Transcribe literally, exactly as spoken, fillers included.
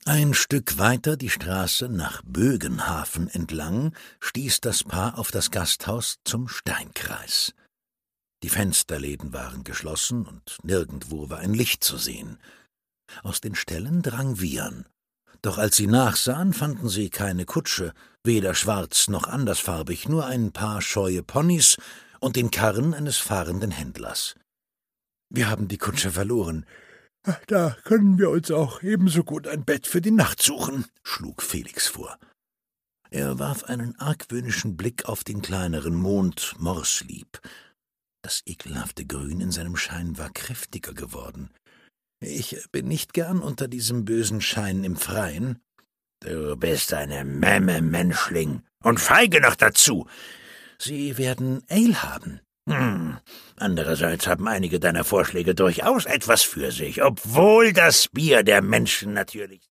Ein Stück weiter die Straße nach Bögenhafen entlang stieß das Paar auf das Gasthaus zum Steinkreis. Die Fensterläden waren geschlossen und nirgendwo war ein Licht zu sehen. Aus den Ställen drang Wiehern. Doch als sie nachsahen, fanden sie keine Kutsche, weder schwarz noch andersfarbig, nur ein paar scheue Ponys und den Karren eines fahrenden Händlers. »Wir haben die Kutsche verloren. Da können wir uns auch ebenso gut ein Bett für die Nacht suchen«, schlug Felix vor. Er warf einen argwöhnischen Blick auf den kleineren Mond Morslieb. Das ekelhafte Grün in seinem Schein war kräftiger geworden. »Ich bin nicht gern unter diesem bösen Schein im Freien.« »Du bist eine Memme, Menschling, und feige noch dazu. Sie werden Ale haben.« »Hm, andererseits haben einige deiner Vorschläge durchaus etwas für sich, obwohl das Bier der Menschen natürlich